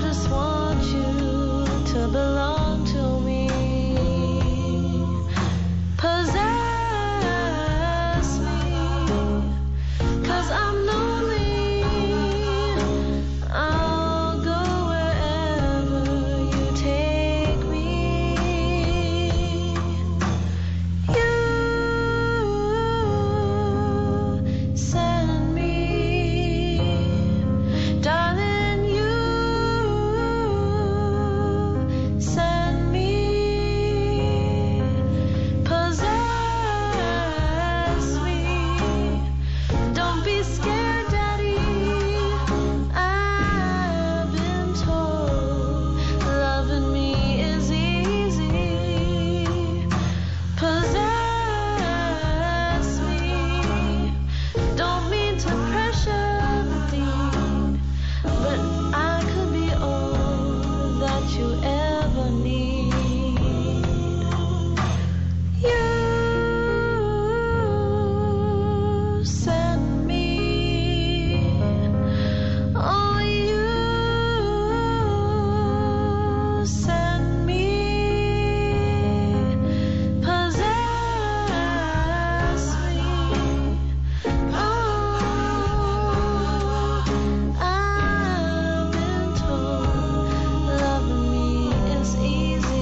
just want you to belong to me. Possess me, 'cause I'm lonely. I'll go wherever you take me. You send me, darling, you send me. Possess me. Don't be scared, Daddy. I've been told loving me is easy. Possess me. Don't mean to pressure the thing, but I could be all that you ever need. You send me. Oh, you send me. Possess me. Oh, I've been told loving me is easy.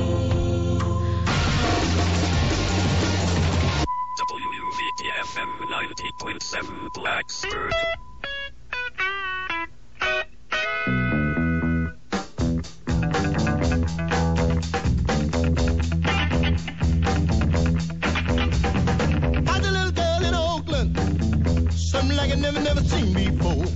WVTFM 90.7 Blacksburg. How's a little girl in Oakland? Something like I never seen before.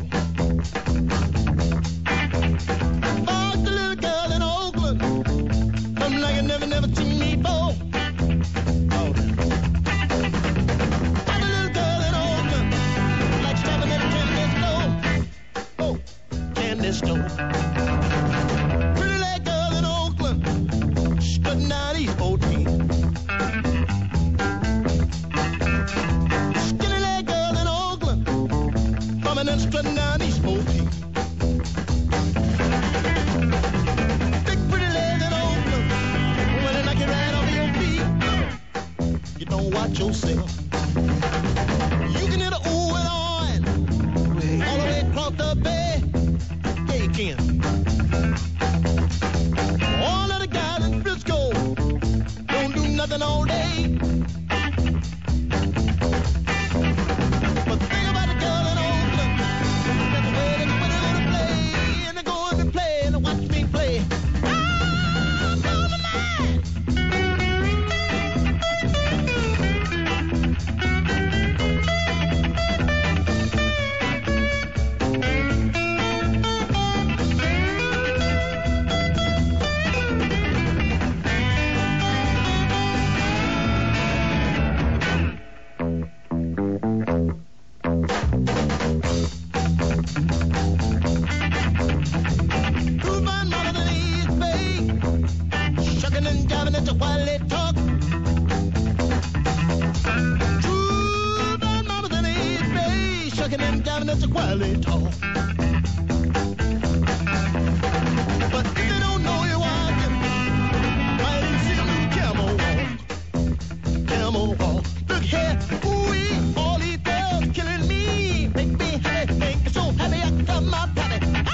Oh, the little girl in Oakland. Something like I never seen before. Oh. How's a little girl in Oakland? Like stopping at a candy store. Oh, candy store. Pretty little girl in Oakland. Strutting out East 14. Skinny leg girl in Oakland, bumming and strutting down East 14. Big pretty leg in Oakland, when they knock you right off your feet. You don't watch yourself. You can hit a ooh and on, all the way across the bay. Yeah, you can. All of the guys in Frisco don't do nothing all day. But think about the girl in Oakland. That's the way they go in a little play. And they go in and play and watch me play. I'm on the line. Who's my mother than East Bay? Shucking and jiving, that's while they talk. Who's my mama than East Bay? Shucking and jiving, that's while they talk. But if they don't know you're walking, why didn't see them do camel walk? Camel walk. Look here, ooh-wee, all these girls killing me. Make me happy, make me so happy I can come my pappy.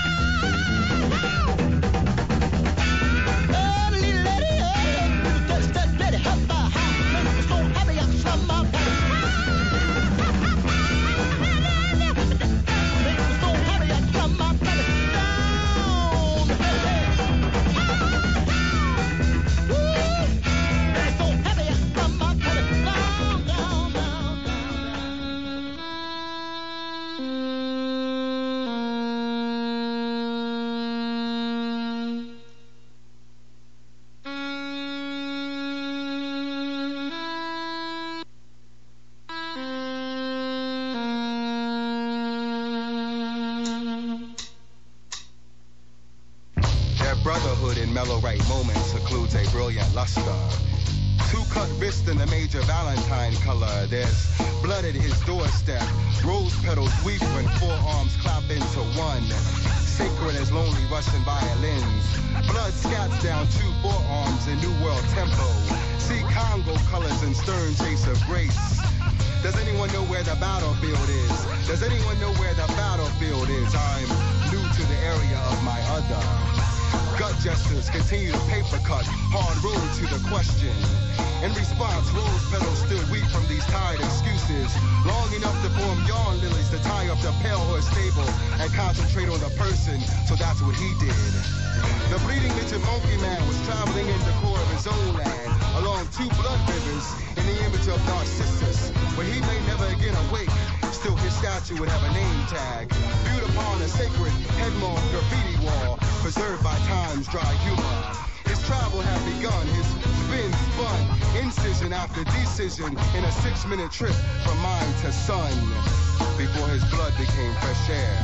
brotherhood in mellow right moments occludes a brilliant luster. Two-cut wrist in the major Valentine color. There's blood at his doorstep. Rose petals weep when four arms clap into one. sacred as lonely Russian violins. Blood scats down two forearms in New World tempo. See Congo colors and stern chase of grace. Does anyone know where the battlefield is? Does anyone know where the battlefield is? I'm new to the area of my other. Gut gestures continue to paper cut, hard road to the question. In response, rose petals stood weak from these tired excuses, long enough to form yawn lilies to tie up the pale horse stable and concentrate on the person, so that's what he did. The bleeding midget monkey man was traveling in the core of his own land, along two blood rivers in the image of Narcissus, where he may never again awake. Still his statue would have a name tag, viewed upon a sacred headmost graffiti wall, preserved by time's dry humor. His travel had begun, his spin spun, incision after decision, in a 6-minute trip from mind to sun, before his blood became fresh air.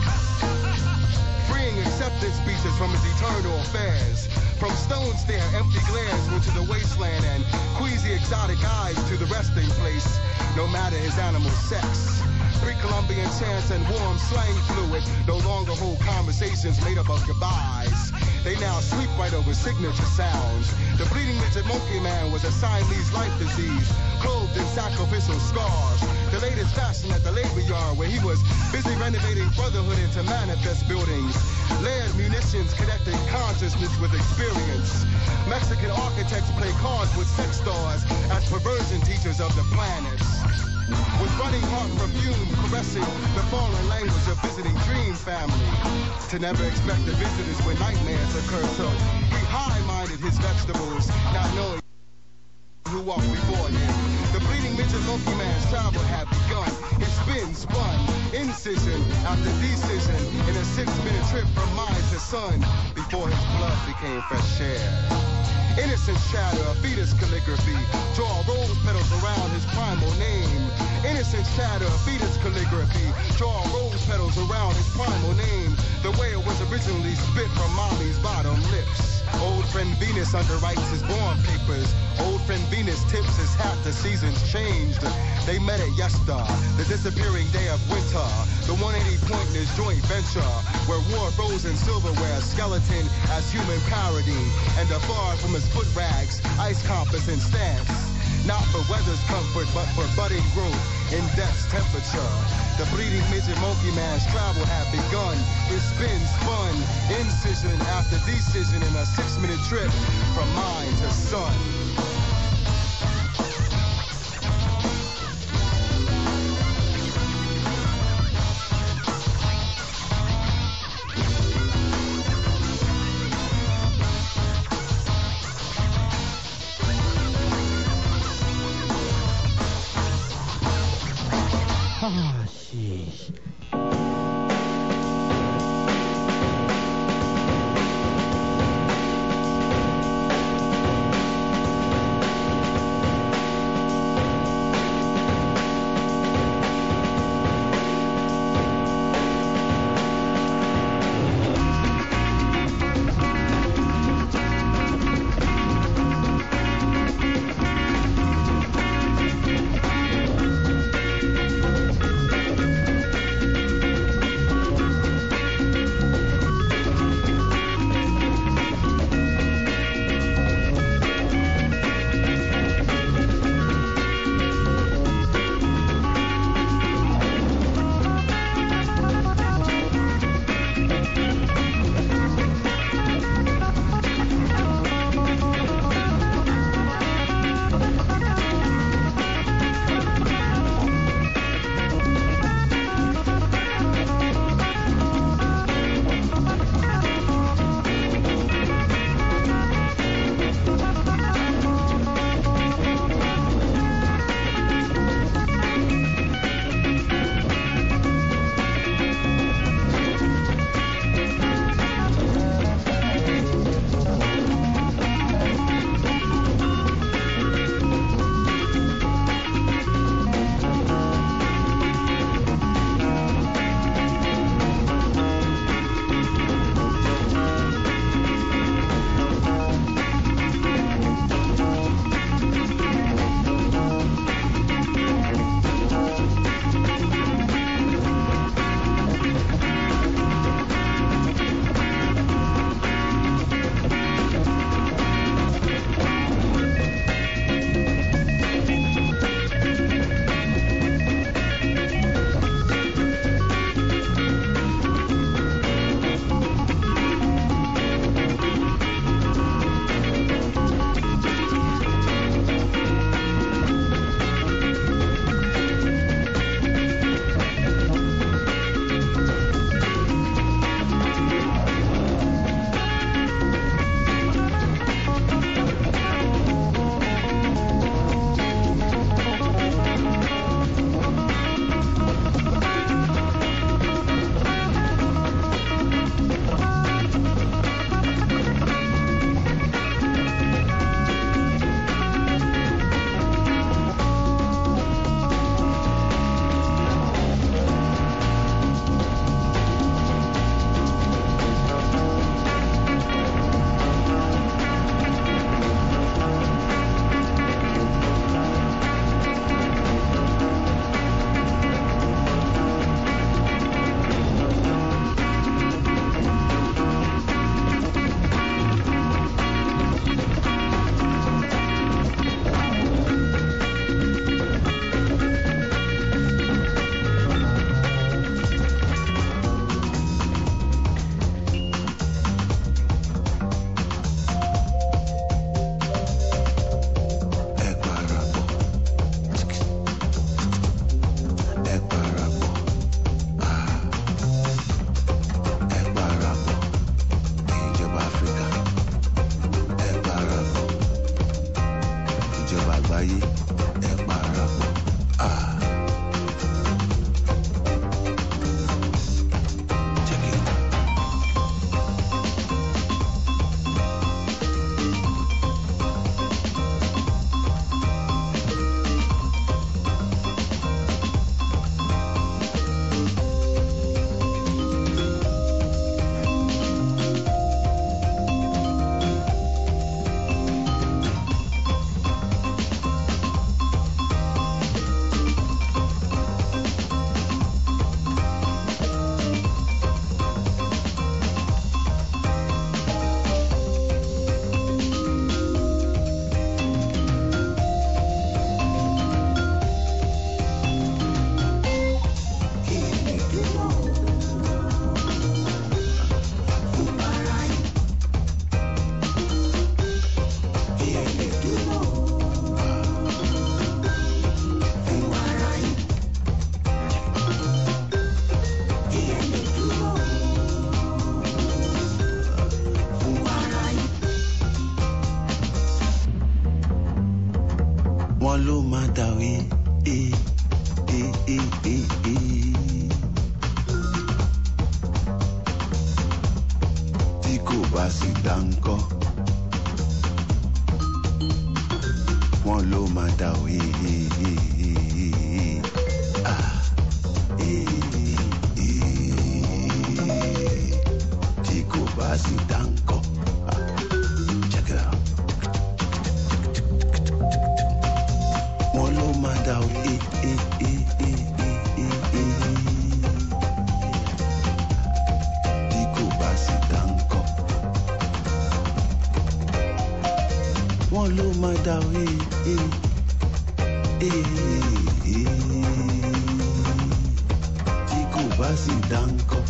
Freeing acceptance speeches from his eternal affairs. From stone stare, empty glares went to the wasteland and queasy exotic eyes to the resting place, no matter his animal sex. Pre-Columbian chants and warm slang fluid no longer hold conversations made up of goodbyes. They now sweep right over signature sounds. The bleeding midget monkey man was a Siamese life disease, clothed in sacrificial scars. The latest fashion at the labor yard, where he was busy renovating brotherhood into manifest buildings. Layered munitions connecting consciousness with experience. Mexican architects play cards with sex stars as perversion teachers of the planets. With running heart perfume caressing the foreign language of visiting dream family. To never expect the visitors when nightmares occur, so he high-minded his vegetables, not knowing who walked before him. The bleeding midget monkey man's travel had begun. His spin spun, incision after decision, in a 6-minute trip from mind to sun, before his blood became fresh air. Innocent shadow, a fetus calligraphy, draw rose petals around his primal name. Innocent shadow, a fetus calligraphy, draw rose petals around his primal name, the way it was originally spit from mommy's bottom lips. Old friend Venus underwrites his born papers. Old friend Venus tips his hat, the seasons changed. They met at Yesta, the disappearing day of winter. The 180 point in his joint venture, where war froze in silverware, skeleton as human parody, and afar from his foot rags, ice compass and stance. Not for weather's comfort, but for budding growth in death's temperature. The bleeding midget monkey man's travel had begun. His spin spun, incision after decision, in a 6-minute trip from mind to sun. Ah, sheesh. tí kò bá sì dá ńkọ́ wọ́n ló máa dá o tí kò bá sì dá ńkọ́. Check it out. Wọ́n ló máa dá o tí kò bá sì dá ńkọ́ wọ́n ló máa dá o tí kò bá sì dá ńkọ́.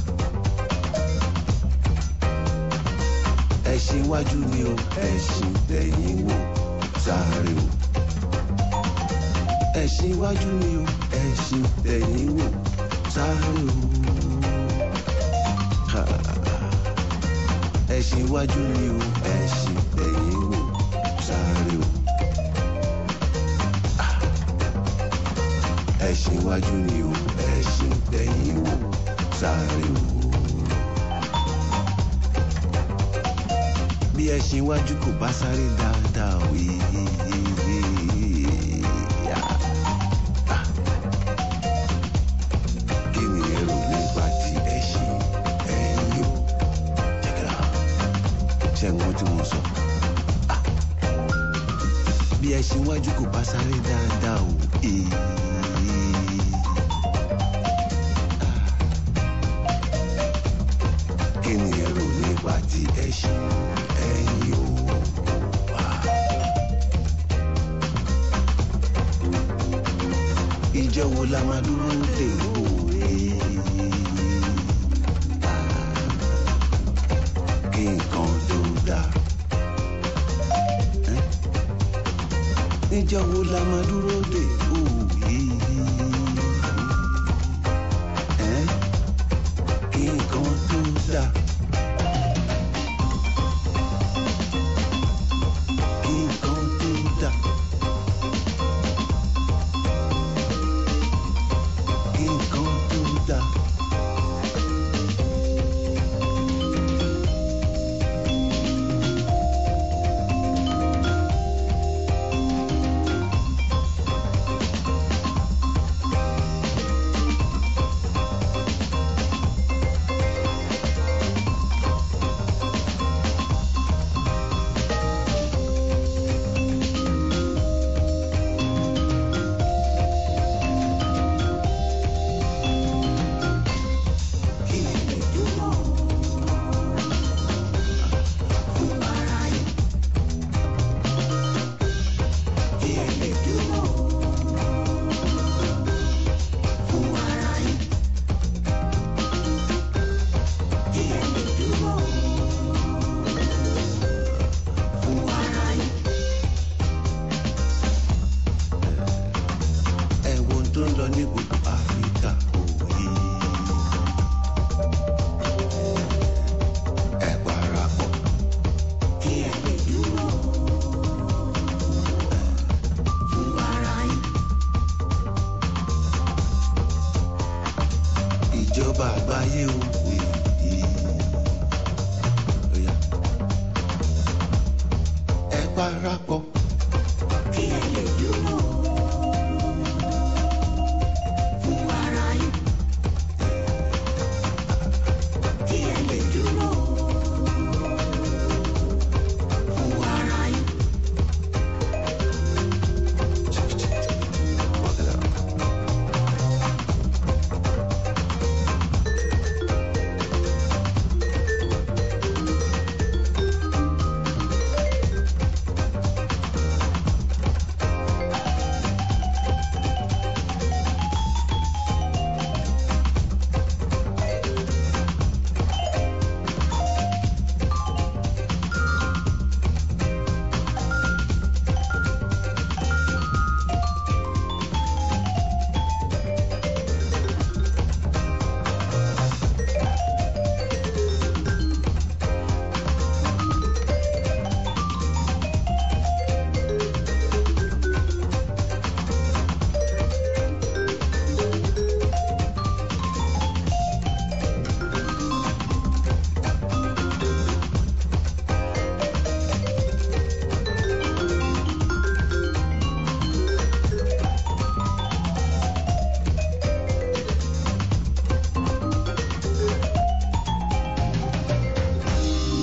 Ẹṣin iwájú ni o ẹṣin tẹ̀yìn wò sáré o. Ẹṣin iwájú ni o ẹṣin tẹ̀yìn wò sáré o. Ẹṣin iwájú ni o ẹṣin tẹ̀yìn wò sáré o. Ẹṣin iwájú ni o ẹṣin tẹ̀yìn wò sáré o. Bí ẹṣin iwájú kò bá sáré dáadáa o kí ni èrò nípa ti ẹṣin ẹ̀yìn o. Ṣé ẹ̀wọ̀n tí mo sọ? Bí ẹṣin iwájú kò bá sáré dáadáa o kí ni èrò nípa ti ẹṣin ẹ̀yìn o. Ìjọ wo la máa dúró dè o kí nǹkan tó dáa. Ìjọ wo la máa dúró dè o kí nǹkan tó dáa. Kí nǹkan tó dáa. Kí nǹkan tó dáa.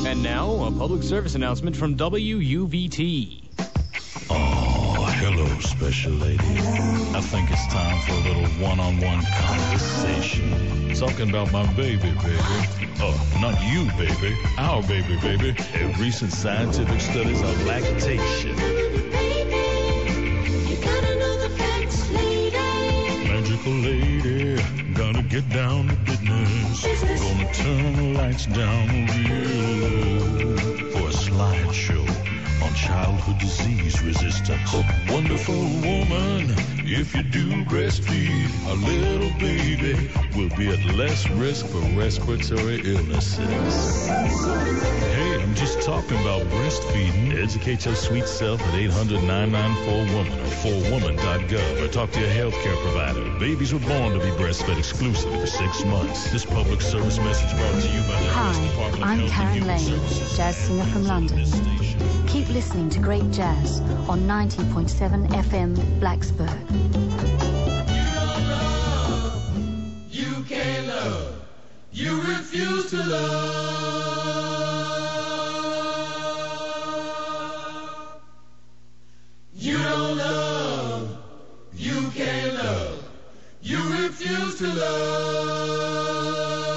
And now, a public service announcement from WUVT. Oh, hello, special lady. I think it's time for a little one-on-one conversation. Talking about my baby. Oh, not you, baby. Our baby. Recent scientific studies of lactation. You gotta know the facts, lady. Magical lady, gotta get down to business. Gonna turn the lights down real low for a slideshow on childhood disease resistance. Wonderful woman, if you do breastfeed, a little baby will be at less risk for respiratory illnesses. Hey, I'm just talking about breastfeeding. Educate your sweet self at 800-994-WOMAN or 4woman.gov or talk to your healthcare provider. Babies were born to be breastfed exclusively for 6 months. This public service message brought to you by the U.S. Department of I'm Health Karen and Human Lane, Services. jazz singer from London. Keep listening to great jazz on 90.7 FM Blacksburg. You can't love. You refuse to love. You don't love. You can't love. You refuse to love.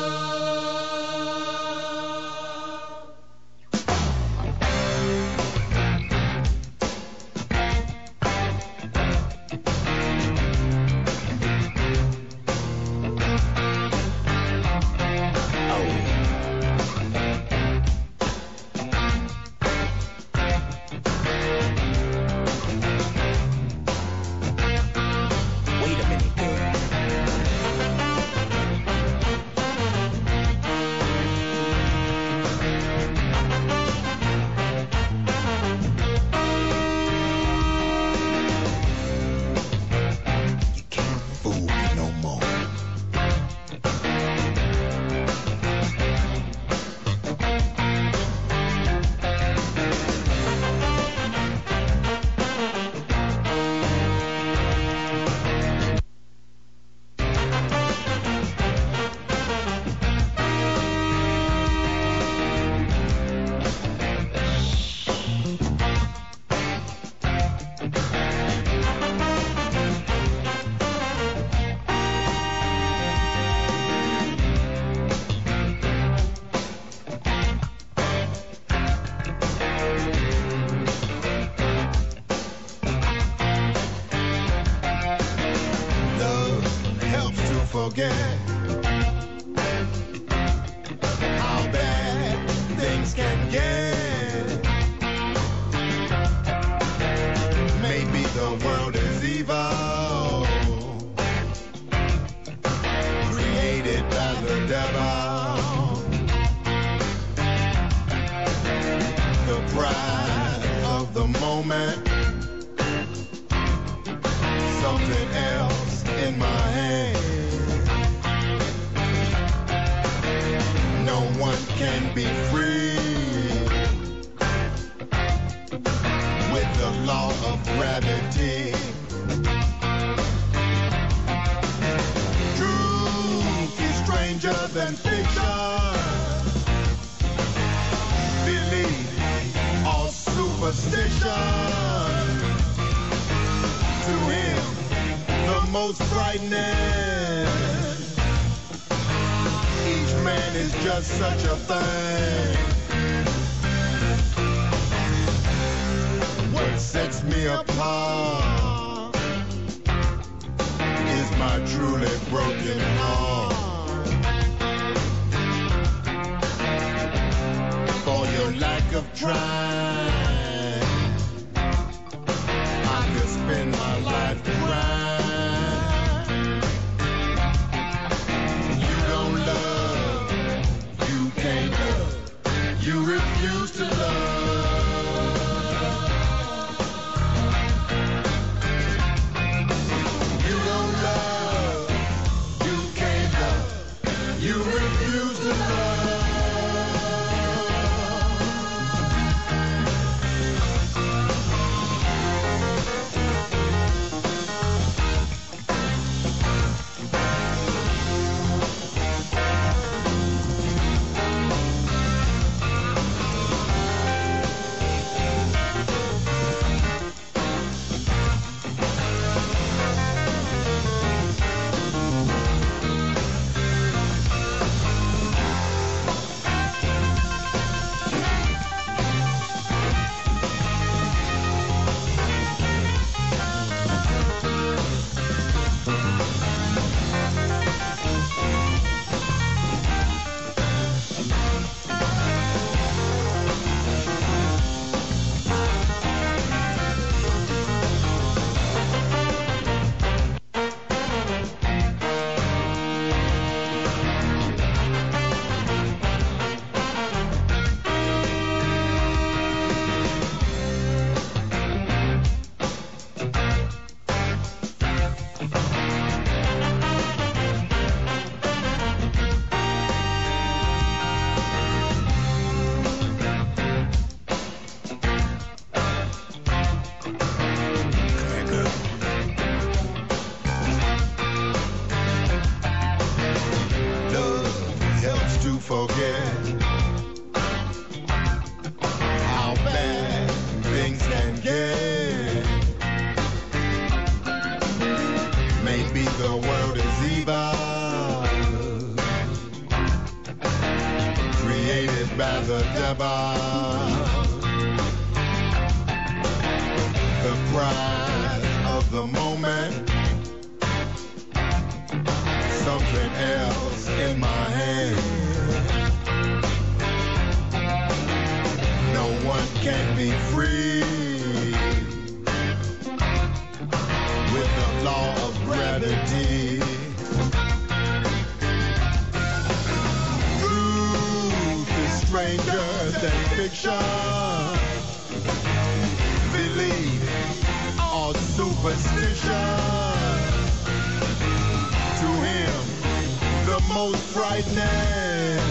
Forget how bad things can get. Maybe the world is evil, created by the devil. The pride of the moment, something else in my hand. No one can be free with the law of gravity. Truth is stranger than fiction. Belief or superstition. To him, the most frightening. Each man is just such a thing. What sets me apart is my truly broken heart. For your lack of trying, I could spend my life crying. You refuse to love. You don't love. You can't love. You refuse to love. grabber, the pride of the moment, something else in my hand. No one can be free with the law of gravity. Truth is stranger than fiction. Belief or superstition. To him, the most frightening.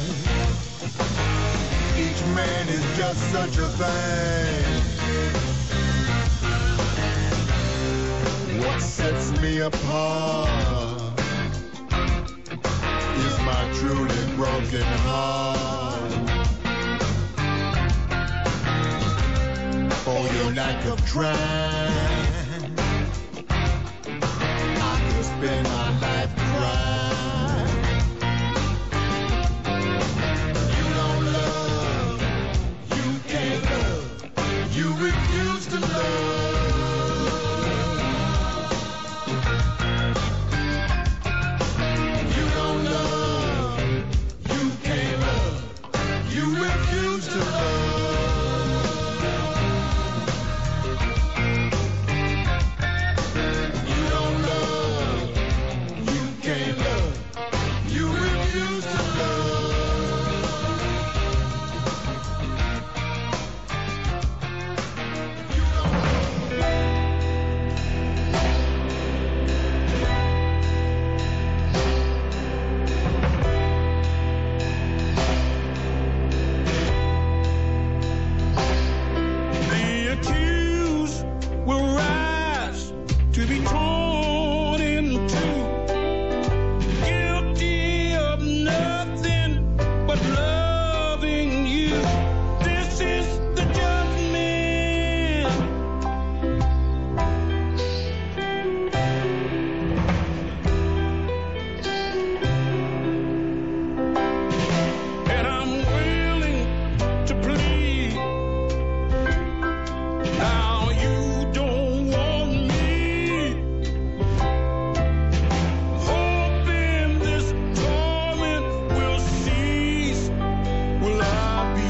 Each man is just such a thing. What sets me apart is my truly broken heart. For your lack of trying, I could spend my life crying. You don't love, you can't love, you refuse to love. You don't love, you can't love, you refuse to love. You don't love, you can't love, you refuse to love. You don't The accused will rise to be torn in two. Guilty of nothing but loving you. This is the judgment. And I'm willing to plead. Now you don't want me. Hoping this torment will cease. Will I be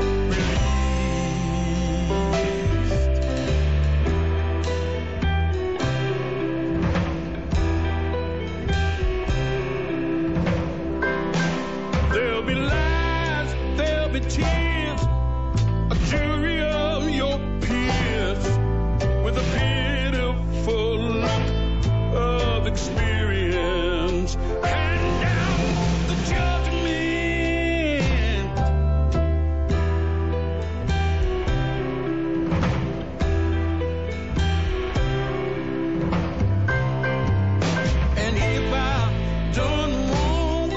released? There'll be lies, there'll be tears, a jury of your peers with a pitiful look of experience. Hand down the judgment. And if I've done wrong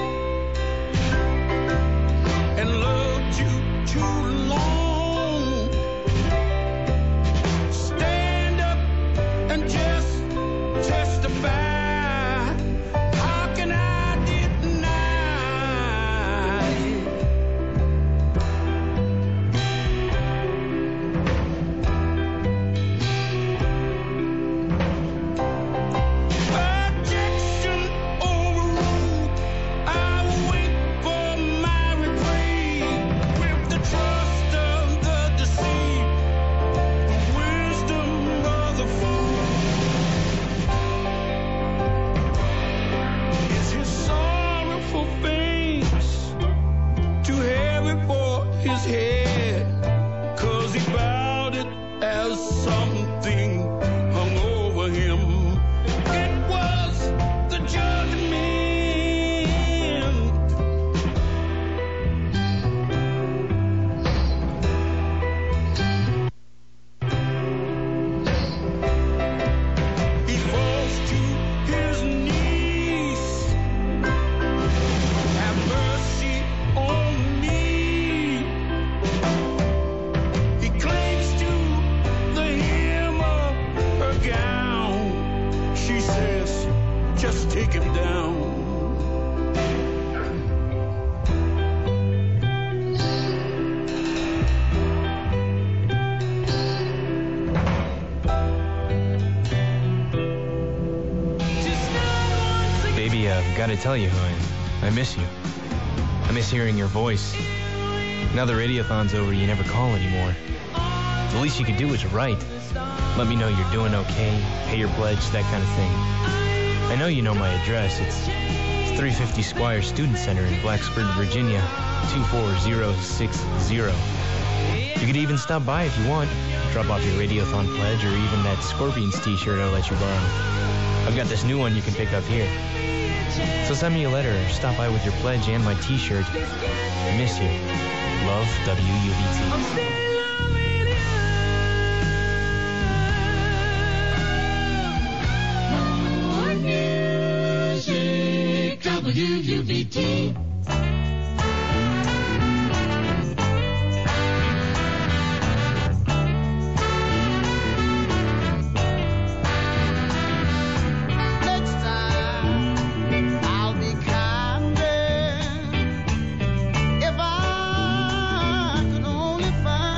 and loved you too long, stand up and just testify. How can I deny it? Objection overruled. I wait for my reprieve with the trust of the deceived, the wisdom of the fool. Is his sorrowful face too heavy for his head? 'Cause he bowed it as something hung over him. It was the judgment. He falls to his knees. Have mercy on me. He clings to the hem of her gown. She says, just take him down. Gotta tell you, I miss you. I miss hearing your voice. Now the radiothon's over, you never call anymore. The least you could do is write. Let me know you're doing okay, pay your pledge, that kind of thing. I know you know my address. It's 350 Squire Student Center in Blacksburg, Virginia, 24060. You could even stop by if you want. Drop off your Radiothon pledge or even that Scorpions t-shirt I'll let you borrow. I've got this new one you can pick up here. So send me a letter or stop by with your pledge and my t-shirt. I miss you. Love, WUVT. WUVT. If I could only find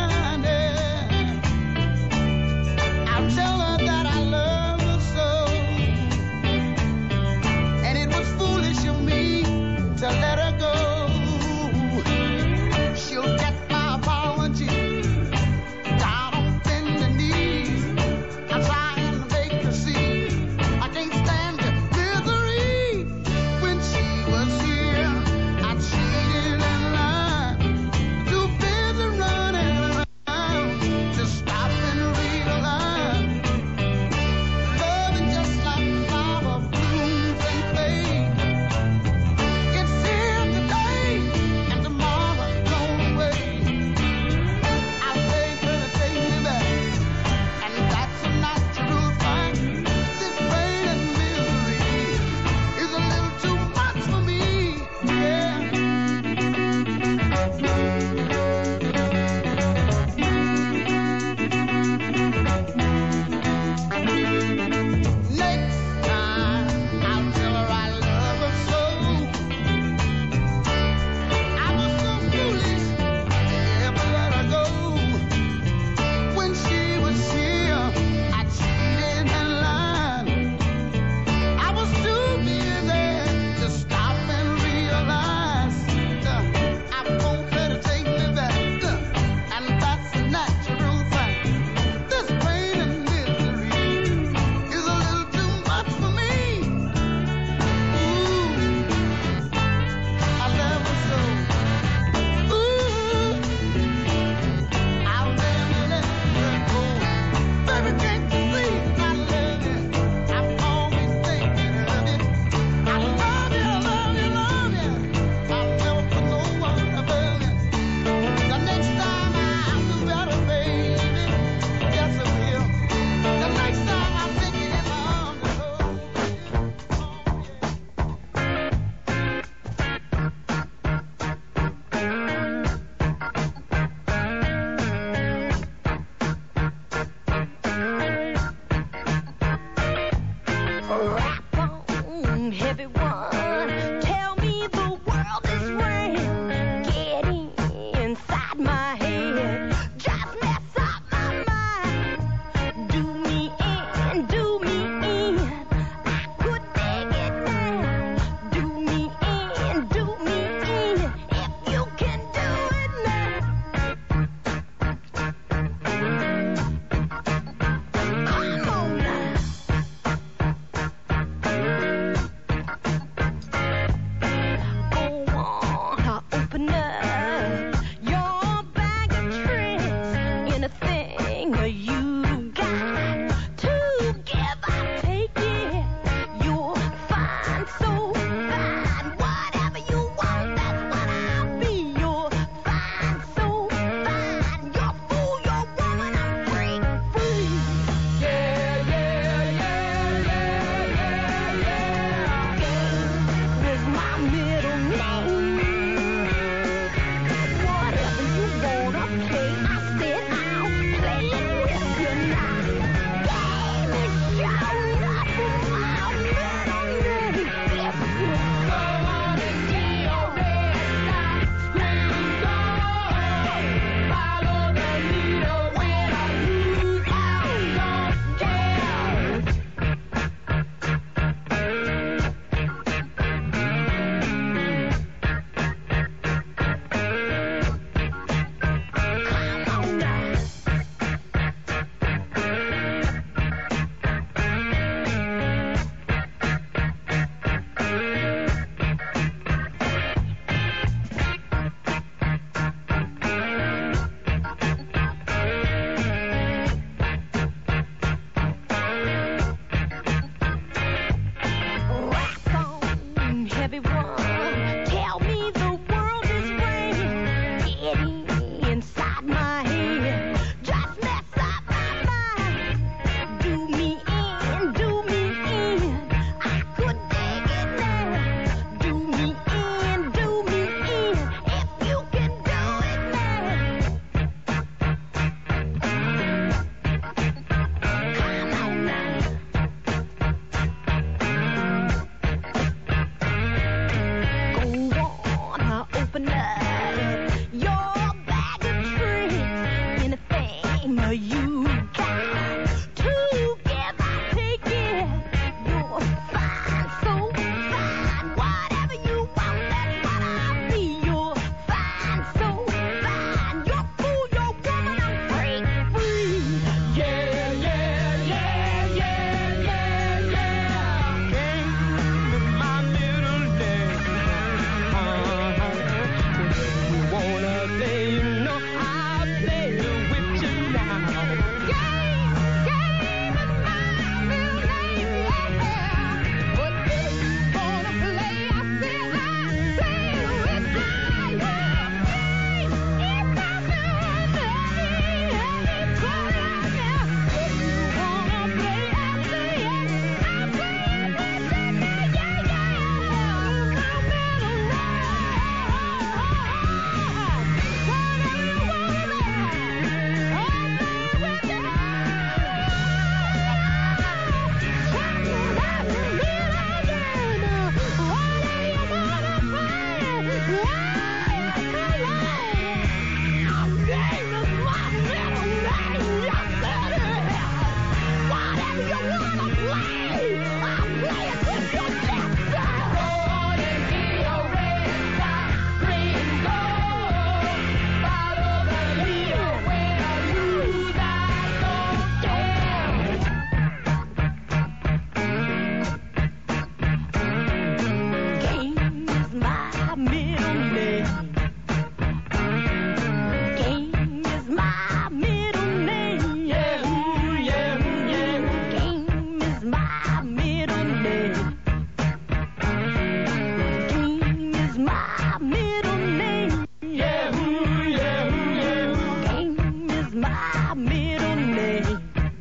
my middle name.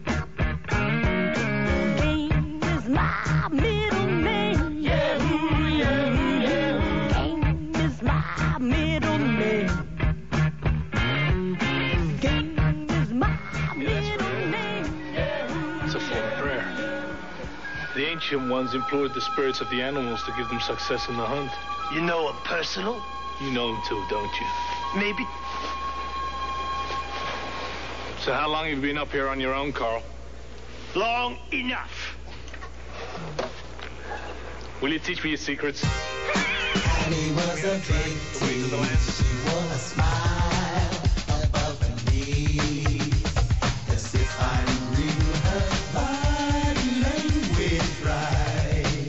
Game is my middle name. Yahoo, yahoo, yahoo. Game is my middle name. Game is my middle name. It's a form of prayer. The ancient ones implored the spirits of the animals to give them success in the hunt. You know him personal? You know him too, don't you? Maybe. So how long have you been up here on your own, Carl? Long enough. Will you teach me your secrets? Annie was a big tease. She wore a smile above her knees. As if I knew her body language right.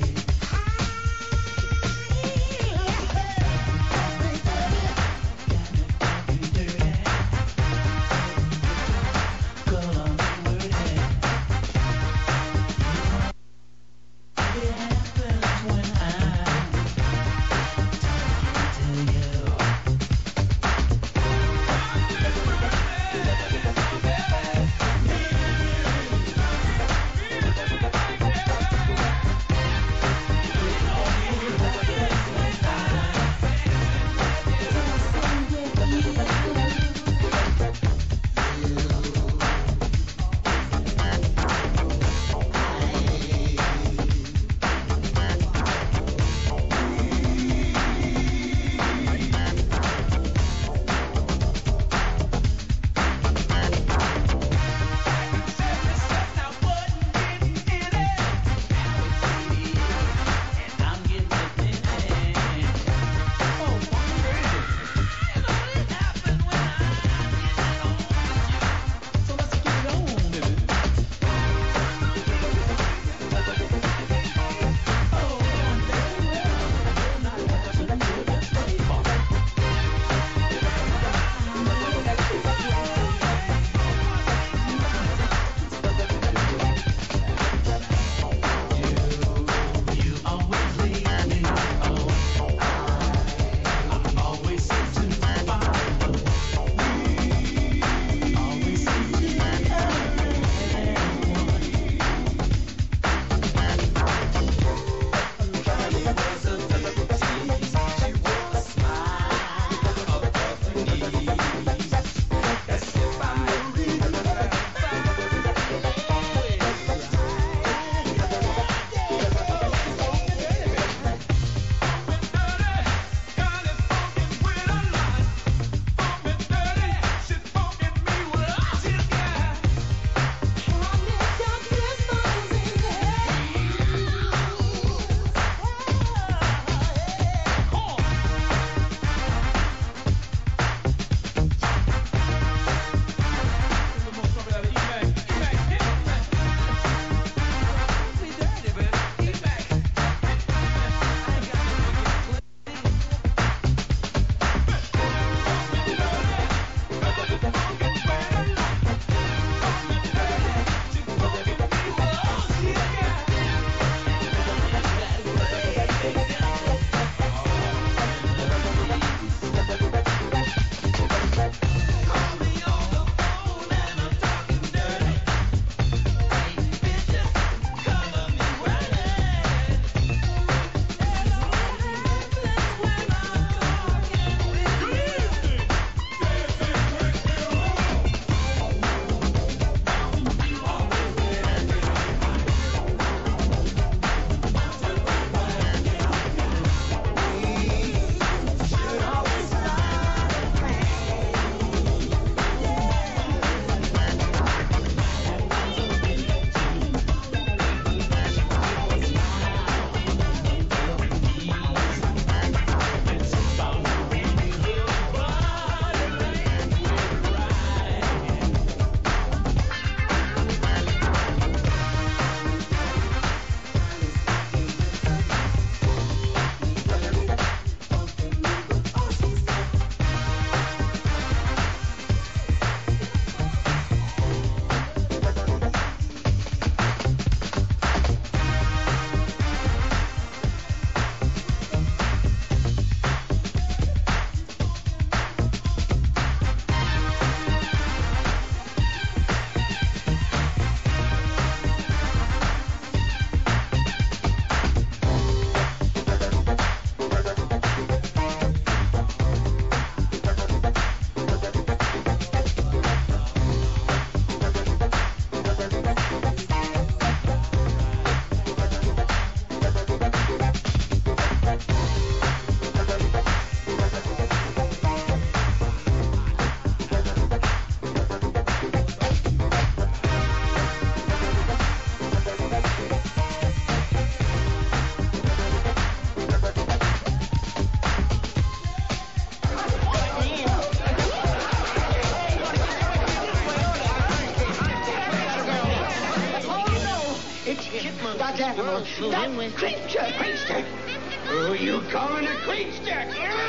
That animal. That creature. Who you calling a creature?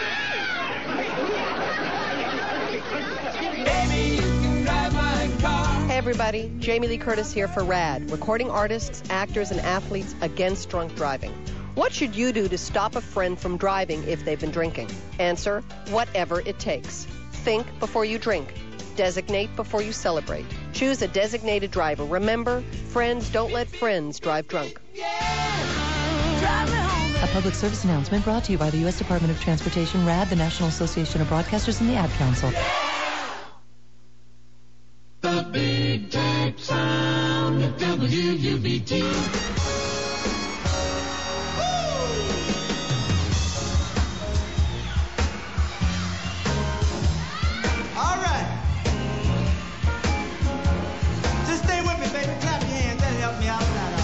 Baby, you can drive my car. Hey everybody, Jamie Lee Curtis here for RAD, recording artists, actors, and athletes against drunk driving. What should you do to stop a friend from driving if they've been drinking? Answer, whatever it takes. Think before you drink. Designate before you celebrate. Choose a designated driver. Remember, friends don't let friends drive drunk. A public service announcement brought to you by the U.S. Department of Transportation, RAD, the National Association of Broadcasters, and the Ad Council. The big type sound of WUBT. All right. Just stay with me, baby. Clap your hands. That'll help me out a lot.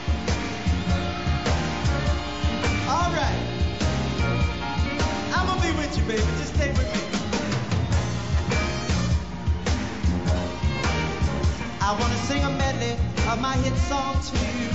All right. I'm gonna be with you, baby. Just stay with me. I want to sing a medley of my hit song to you.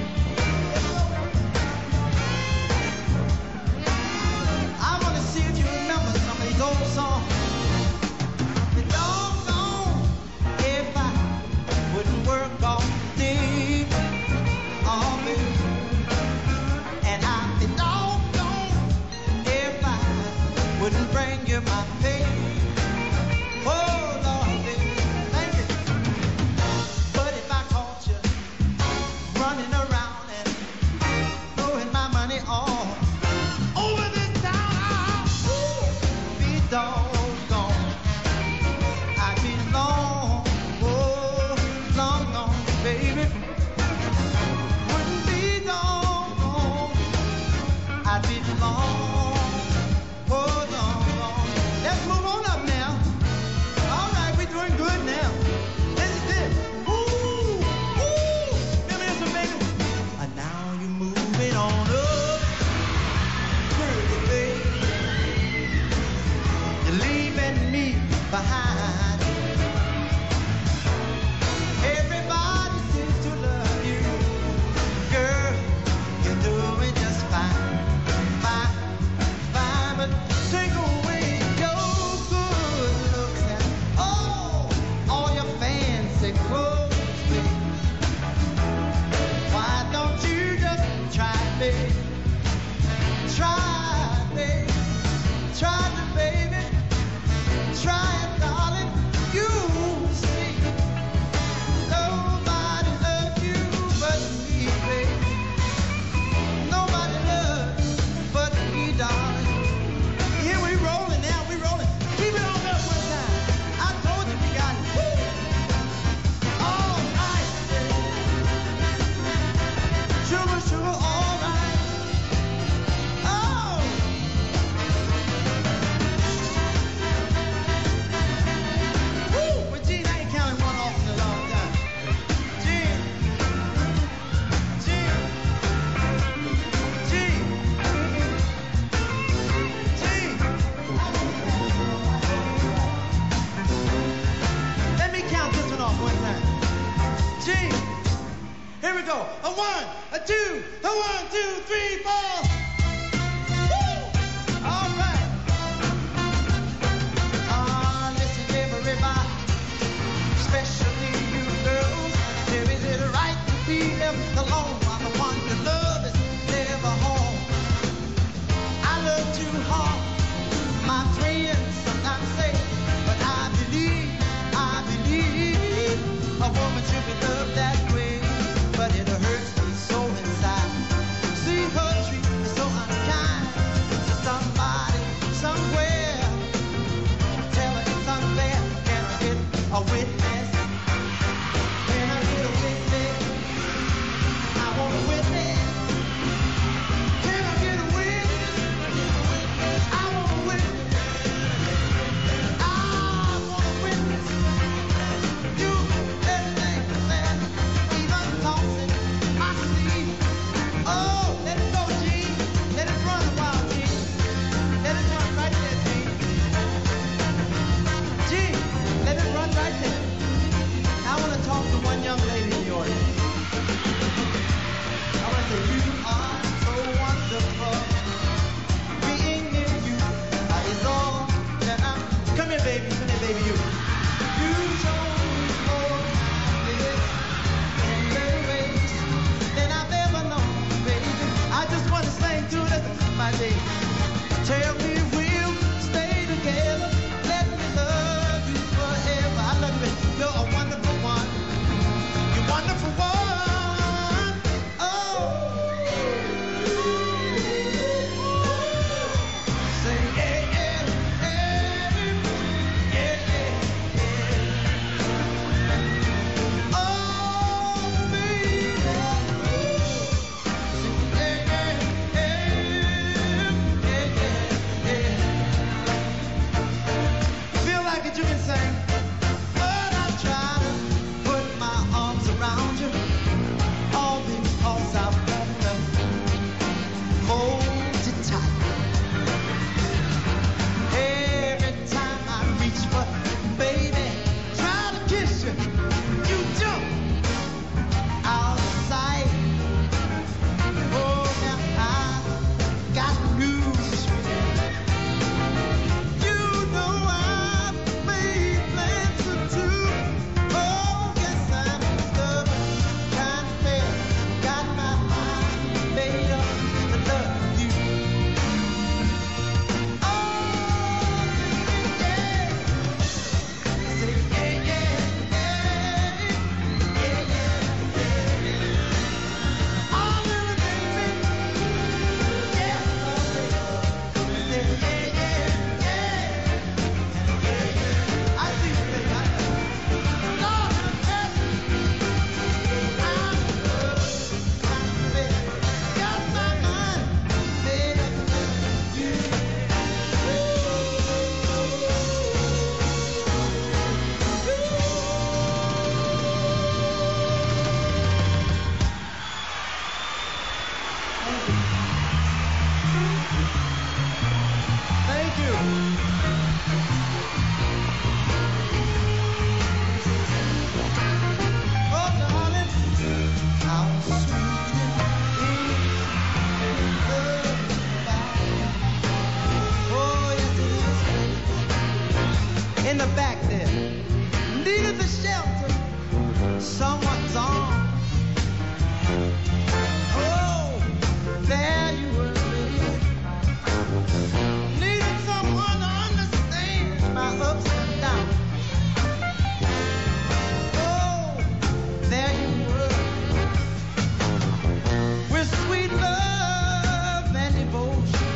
I want to see if you remember some of these old songs. You don't know if I wouldn't work all day, all day. And I don't know if I wouldn't bring you my pain. Oh, Lord, baby, thank you. But if I caught you running around and throwing my money all over this town, I'll be doggone. I'd be long, oh, long gone, baby. Wouldn't be doggone. I'd be long, oh, long gone. Let's move on up now. All right, we're doing good now. This is it. Ooh, remember this one, baby? And now you're moving on up, pretty baby. You're leaving me behind. Everybody seems to love you, girl. You're doing just fine, fine, fine. But take away your good looks and all your fancy clothes, baby. Why don't you just try, baby? Try, baby. Try to, baby. Try it, darling. You see, nobody loves you but me, baby. Nobody loves you but me, darling. Here we rolling now, we rolling. Keep it on up one time. I told you we got it. Woo! All right, baby. Sugar, sugar, all right. Oh! Woo! But Gene, I ain't counted one off in a long time. Gene. Gene. Gene. Gene. Let me count this one off one time. Gene. Here we go. A 1, a 2, a 1, 2, 3, 4. Woo! All right. Listen, everybody, especially you girls. There is it right to be left alone while the one you love is never home. I love too hard, my friends sometimes say, but I believe a woman should be loved that way. But it hurts me so inside. See her treat me so unkind to somebody somewhere. Tell her it's unfair. Can I get a witness? Can I get a witness? I want a witness. Can I get a witness? I want a witness. I want a witness. You everything that even tossing my sleeve. Oh, let it go, Gene. Let it run a while, Gene. Let it run right there, Gene. Gene, let it run right there. the shelter of someone's arms. Oh, there you were, baby. Needed someone to understand my ups and downs. Oh, there you were, with sweet love and devotion,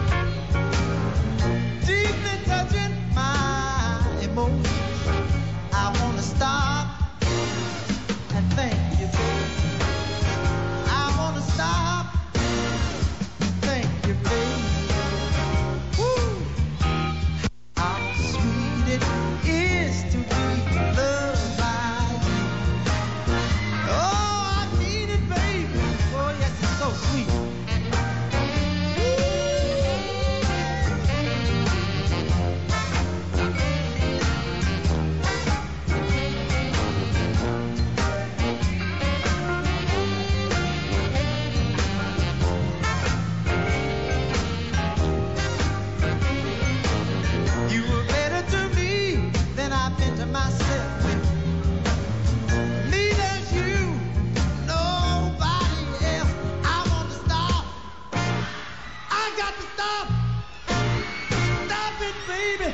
deeply touching my emotions. I wanna stop and thank you, baby. I wanna stop and thank you, baby. Woo! How sweet it is to be loved by you. Oh, I mean it, baby. Oh, yes, it's so sweet. You were better to me than I've been to myself. Neither is you, nobody else. I want to stop. I got to stop. Stop it, baby.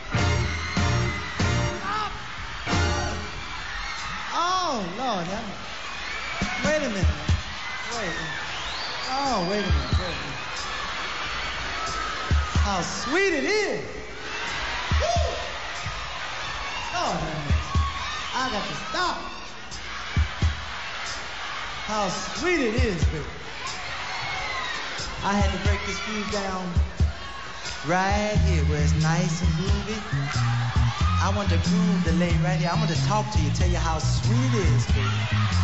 Stop. Oh, Lord. Wait a minute. Wait. Oh, wait a minute. How sweet it is. Woo! Lord, I got to stop. How sweet it is, baby. I had to break this groove down right here where it's nice and groovy. I want to groove the lady right here. I want to talk to you, tell you how sweet it is, baby.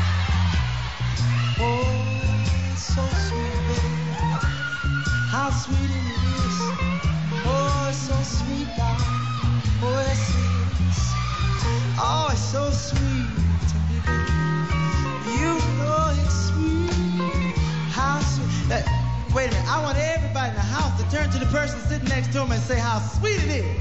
Oh, it's so sweet, baby. How sweet it is. Oh, it's so sweet, darling. Oh, yes, it is. Oh, it's so sweet to me, baby. You know it's sweet. How sweet. Wait a minute. I want everybody in the house to turn to the person sitting next to them and say how sweet it is.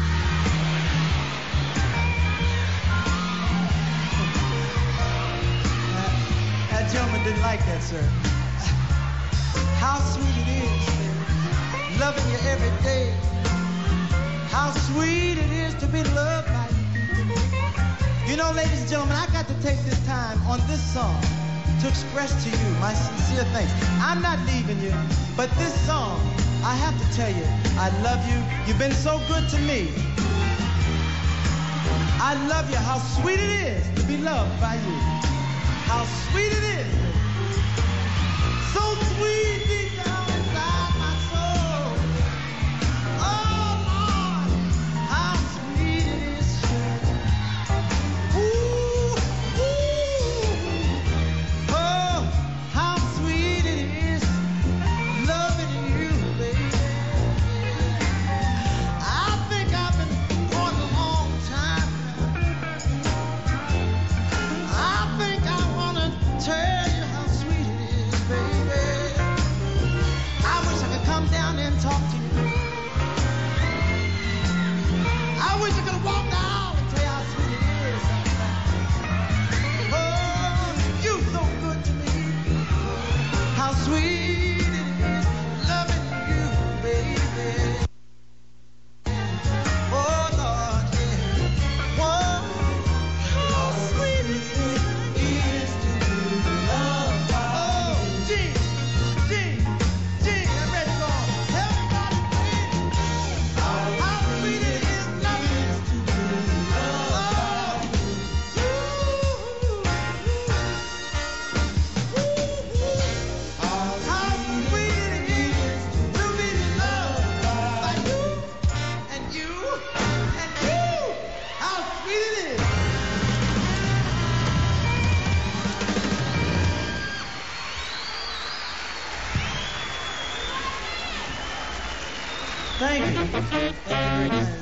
That gentleman didn't like that, sir. How sweet it is, baby. Loving you every day. How sweet it is to be loved by you. You know, ladies and gentlemen, I got to take this time on this song to express to you my sincere thanks. I'm not leaving you, but this song, I have to tell you, I love you. You've been so good to me. I love you. How sweet it is to be loved by you. How sweet it is. So sweet deep down inside my soul. Oh, Lord, how sweet it is. Ooh, ooh. Oh, how sweet it is loving you, baby. I think I've been going a long time now. I think I want to tell you how sweet it is, baby. I wish I could come down there and talk to you. I wish I could walk the aisle and tell you how sweet it is sometimes. Oh, you're so good to me. How sweet it is loving you, baby. Oh, Lord, yeah. Whoa, how sweet it is to be loved by you. Oh, Gene, I'm ready to go on. Everybody sing. How sweet it is loving to be loved by you. How sweet it is to be loved by you. And you, and you. How sweet it is. Thank you. Thank you very much.